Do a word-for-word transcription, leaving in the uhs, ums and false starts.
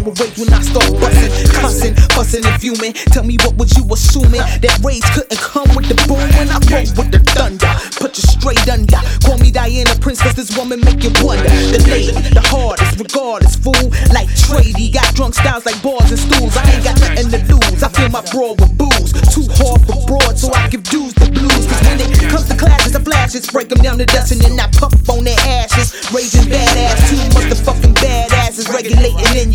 of rage when I start busting, cussing, fussing and fuming. Tell me what was you assuming? That rage couldn't come with the boom when I roll with the thunder. Put you straight under. Call me Diana Prince, cause this woman make you wonder. The lady, the hardest, regardless, fool. Like Trady, got drunk styles like bars and stools. I ain't got nothing to lose. I fill my broad with booze. Too hard for broad, so I give dues the blues. Cause when it comes to clashes, the flashes break them down to dust and then I puff on their ashes. Raging badass, two motherfucking badasses regulating in